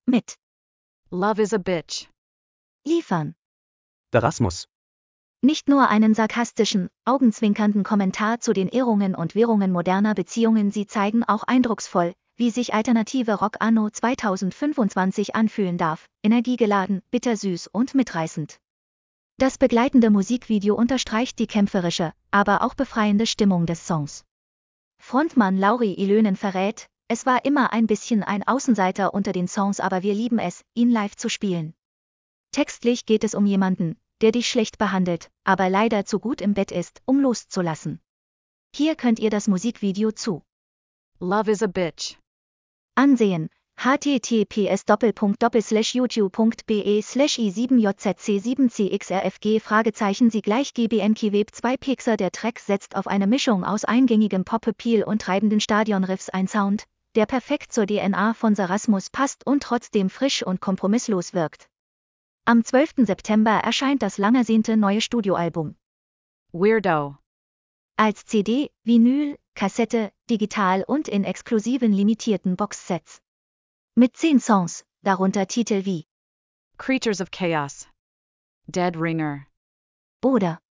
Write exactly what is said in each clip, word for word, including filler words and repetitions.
mit Love is a bitch. liefern. Der Rasmus. Nicht nur einen sarkastischen, augenzwinkernden Kommentar zu den Irrungen und Wirrungen moderner Beziehungen, sie zeigen auch eindrucksvoll, wie sich alternative Rock anno zweitausendfünfundzwanzig anfühlen darf, energiegeladen, bittersüß und mitreißend. Das begleitende Musikvideo unterstreicht die kämpferische, aber auch befreiende Stimmung des Songs. Frontmann Lauri Ilönen verrät, es war immer ein bisschen ein Außenseiter unter den Songs, aber wir lieben es, ihn live zu spielen. Textlich geht es um jemanden, der dich schlecht behandelt, aber leider zu gut im Bett ist, um loszulassen. Hier könnt ihr das Musikvideo zu Love is a bitch. ansehen. https youtube.be slash i sieben j z c sieben c x r f g Fragezeichen sie gleich gbnkiweb zwei Pixar. Der Track setzt auf eine Mischung aus eingängigem Pop-Appeal und treibenden Stadionriffs ein Sound, der perfekt zur D N A von Sarasmus passt und trotzdem frisch und kompromisslos wirkt. Am zwölften September erscheint das lang ersehnte neue Studioalbum. Weirdo. Als C D, Vinyl, Kassette, digital und in exklusiven limitierten Boxsets. Mit zehn Songs, darunter Titel wie Creatures of Chaos. Dead Ringer. oder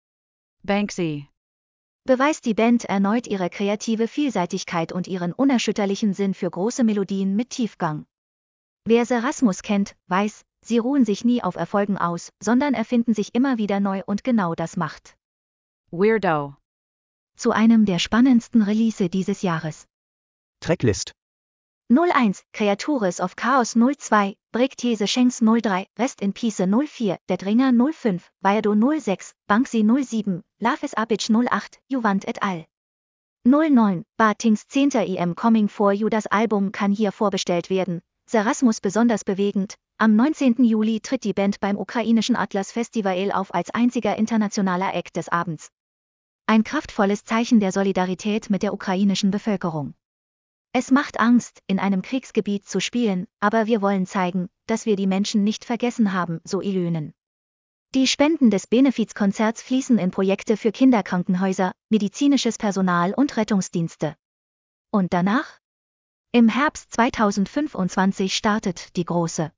Banksy. beweist die Band erneut ihre kreative Vielseitigkeit und ihren unerschütterlichen Sinn für große Melodien mit Tiefgang. Wer Sarasmus kennt, weiß, sie ruhen sich nie auf Erfolgen aus, sondern erfinden sich immer wieder neu und genau das macht Weirdo. zu einem der spannendsten Release dieses Jahres. Tracklist. null eins, Creatures of Chaos null zwei, Bricktese Shanks null drei, Rest in Peace null vier, Dead Ringer null fünf, Weirdo null sechs, Banksy null sieben, Love is a Bitch null acht, Juvent et al. null neun, Bartings zehnter E M Coming for You. Das Album kann hier vorbestellt werden. Sarasmus besonders bewegend. Am neunzehnten Juli tritt die Band beim ukrainischen Atlas Festival auf als einziger internationaler Act des Abends. Ein kraftvolles Zeichen der Solidarität mit der ukrainischen Bevölkerung. Es macht Angst, in einem Kriegsgebiet zu spielen, aber wir wollen zeigen, dass wir die Menschen nicht vergessen haben, so Ilönen. Die Spenden des Benefizkonzerts fließen in Projekte für Kinderkrankenhäuser, medizinisches Personal und Rettungsdienste. Und danach? Im Herbst zweitausendfünfundzwanzig startet die große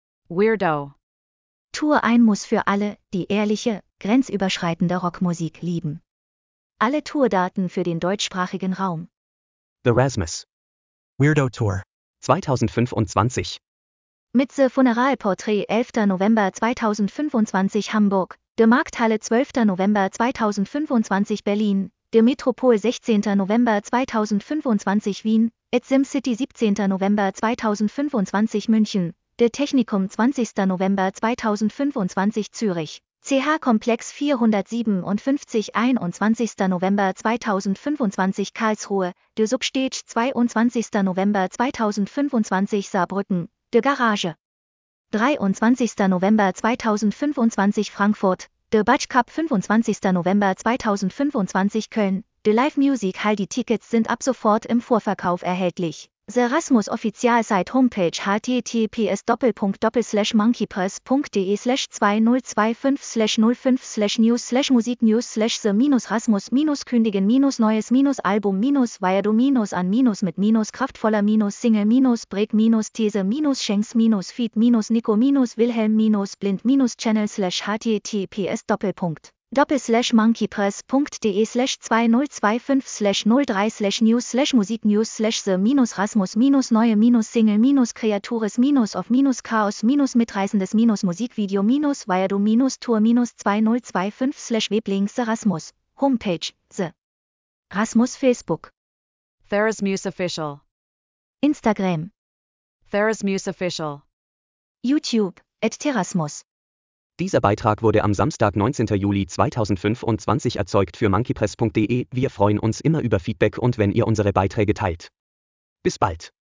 Weirdo. Tour ein muss für alle, die ehrliche, grenzüberschreitende Rockmusik lieben. Alle Tourdaten für den deutschsprachigen Raum. The Rasmus. Weirdo Tour. zweitausendfünfundzwanzig. Mit The Funeral Portrait elfter November zweitausendfünfundzwanzig Hamburg, De Markthalle zwölfter November zweitausendfünfundzwanzig Berlin, De Metropol sechzehnter November zweitausendfünfundzwanzig Wien, Et SimCity siebzehnter November zweitausendfünfundzwanzig München, De Technikum zwanzigster November zweitausendfünfundzwanzig Zürich, C H Komplex vierhundertsiebenundfünfzig einundzwanzigster November zweitausendfünfundzwanzig Karlsruhe, De Substage zweiundzwanzigster November zweitausendfünfundzwanzig Saarbrücken, De Garage dreiundzwanzigster November zweitausendfünfundzwanzig Frankfurt, De Batsch Cup fünfundzwanzigster November zweitausendfünfundzwanzig Köln, De Live Music Hall. Die Tickets sind ab sofort im Vorverkauf erhältlich. Sarasmus Offizialsite Homepage https monkeypress.de slash zweitausendfünfundzwanzig slash null fünf slash news slash musik news slash the minus rasmus minus kündigen minus neues minus Album minus Weirdo minus an minus mit minus kraftvoller minus Single minus Break minus These minus Shanks minus Feed minus Nico minus Wilhelm minus Blind minus Channel slash https doppelpunkt Doppelslash monkeypress.de slash zweitausendfünfundzwanzig slash null drei slash news slash musik news slash the minus rasmus minus neue minus Single minus Creatures minus of minus Chaos minus mitreißendes minus Musikvideo minus Weirdo minus Tour minus zweitausendfünfundzwanzig slash Weblinks Sarasmus Homepage The Rasmus Facebook Therasmus Official. Instagram Therasmus Official. YouTube at Terasmus. Dieser Beitrag wurde am Samstag, neunzehnten Juli zweitausendfünfundzwanzig erzeugt für monkeypress punkt de. Wir freuen uns immer über Feedback und wenn ihr unsere Beiträge teilt. Bis bald.